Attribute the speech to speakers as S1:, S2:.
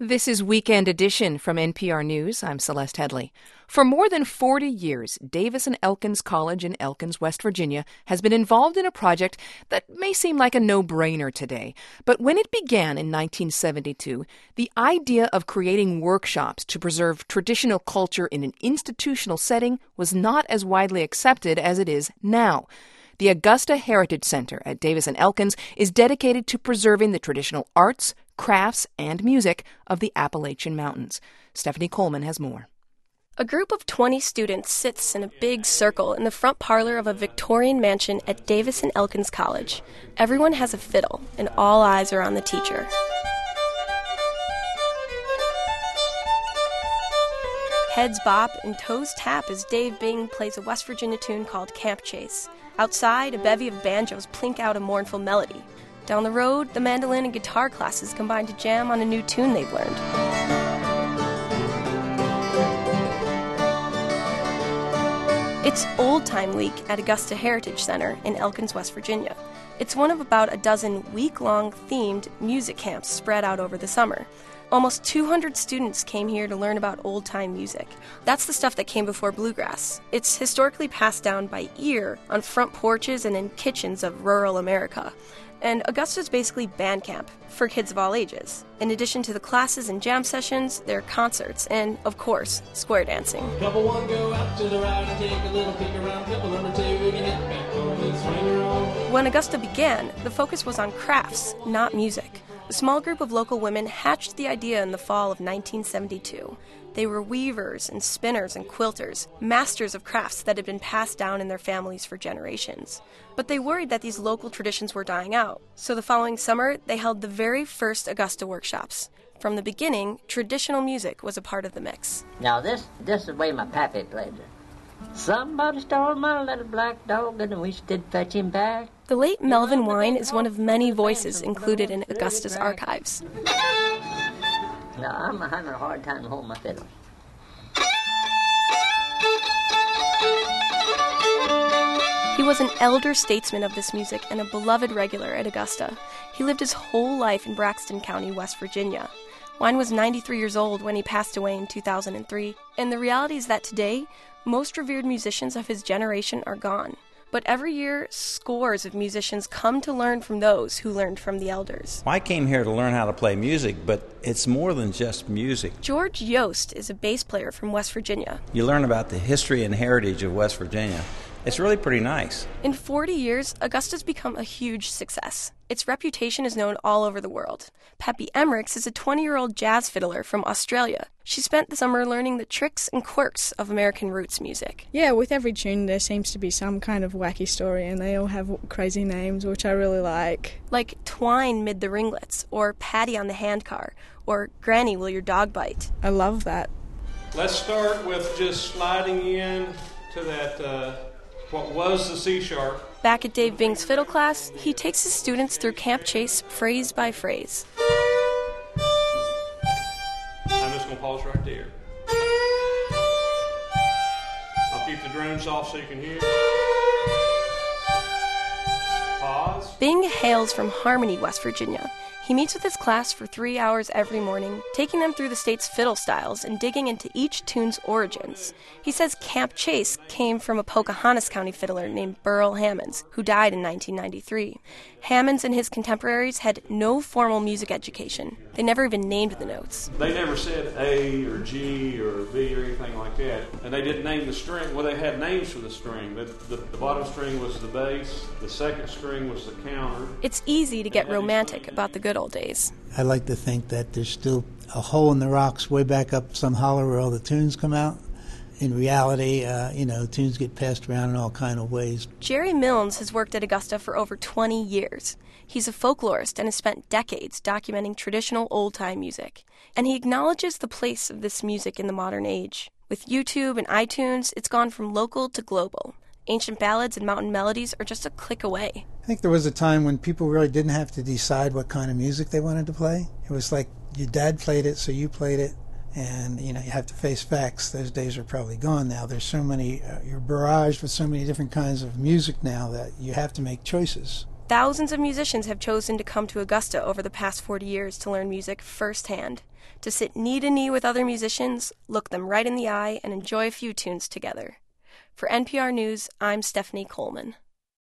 S1: This is Weekend Edition from NPR News. I'm Celeste Headley. For more than 40 years, Davis and Elkins College in Elkins, West Virginia, has been involved in a project that may seem like a no-brainer today. But when it began in 1972, the idea of creating workshops to preserve traditional culture in an institutional setting was not as widely accepted as it is now. The Augusta Heritage Center at Davis and Elkins is dedicated to preserving the traditional arts, crafts, and music of the Appalachian Mountains. Stephanie Coleman has more.
S2: A group of 20 students sits in a big circle in the front parlor of a Victorian mansion at Davis and Elkins College. Everyone has a fiddle, and all eyes are on the teacher. Heads bop and toes tap as Dave Bing plays a West Virginia tune called Camp Chase. Outside, a bevy of banjos plink out a mournful melody. Down the road, the mandolin and guitar classes combine to jam on a new tune they've learned. It's Old Time Week at Augusta Heritage Center in Elkins, West Virginia. It's one of about a dozen week-long themed music camps spread out over the summer. Almost 200 students came here to learn about old-time music. That's the stuff that came before bluegrass. It's historically passed down by ear on front porches and in kitchens of rural America. And Augusta's basically band camp for kids of all ages. In addition to the classes and jam sessions, there are concerts and, of course, square dancing.
S3: Couple one, go out to the right and take a little peek around. Couple number two, we can hit back home and swing around.
S2: When Augusta began, the focus was on crafts, not music. A small group of local women hatched the idea in the fall of 1972. They were weavers and spinners and quilters, masters of crafts that had been passed down in their families for generations. But they worried that these local traditions were dying out. So the following summer, they held the very first Augusta workshops. From the beginning, traditional music was a part of the mix.
S4: Now this is the way my pappy played it. Somebody stole my little black dog and we did fetch him back.
S2: The late Melvin Wine is one of many voices included in Augusta's archives.
S4: Now, I'm having a hard time holding my fiddle.
S2: He was an elder statesman of this music and a beloved regular at Augusta. He lived his whole life in Braxton County, West Virginia. Wine was 93 years old when he passed away in 2003. And the reality is that today, most revered musicians of his generation are gone. But every year, scores of musicians come to learn from those who learned from the elders.
S5: I came here to learn how to play music, but it's more than just music.
S2: George Yost is a bass player from West Virginia.
S5: You learn about the history and heritage of West Virginia. It's really pretty nice.
S2: In 40 years, Augusta's become a huge success. Its reputation is known all over the world. Peppy Emmerichs is a 20-year-old jazz fiddler from Australia. She spent the summer learning the tricks and quirks of American roots music.
S6: Yeah, with every tune there seems to be some kind of wacky story, and they all have crazy names, which I really like.
S2: Like Twine Mid the Ringlets, or Patty on the Handcar, or Granny Will Your Dog Bite.
S6: I love that.
S3: Let's start with just sliding in to that, what was the C sharp.
S2: Back at Dave Bing's fiddle class, he takes his students through Camp Chase phrase by phrase.
S3: I'm just going to pause right there. I'll keep the drums off so you can hear. Pause.
S2: Bing hails from Harmony, West Virginia. He meets with his class for 3 hours every morning, taking them through the state's fiddle styles and digging into each tune's origins. He says Camp Chase came from a Pocahontas County fiddler named Burl Hammonds, who died in 1993. Hammonds and his contemporaries had no formal music education. They never even named the notes.
S3: They never said A or G or B or anything like that. And they didn't name the string. Well, they had names for the string. The bottom string was the bass. The second string was the counter.
S2: It's easy to get romantic about the good old days.
S7: I like to think that there's still a hole in the rocks way back up some hollow where all the tunes come out. In reality, tunes get passed around in all kind of ways.
S2: Jerry Milnes has worked at Augusta for over 20 years. He's a folklorist and has spent decades documenting traditional old-time music. And he acknowledges the place of this music in the modern age. With YouTube and iTunes, it's gone from local to global. Ancient ballads and mountain melodies are just a click away.
S7: I think there was a time when people really didn't have to decide what kind of music they wanted to play. It was like your dad played it, so you played it. And, you have to face facts. Those days are probably gone now. There's so many, you're barraged with so many different kinds of music now that you have to make choices.
S2: Thousands of musicians have chosen to come to Augusta over the past 40 years to learn music firsthand, to sit knee to knee with other musicians, look them right in the eye, and enjoy a few tunes together. For NPR News, I'm Stephanie Coleman.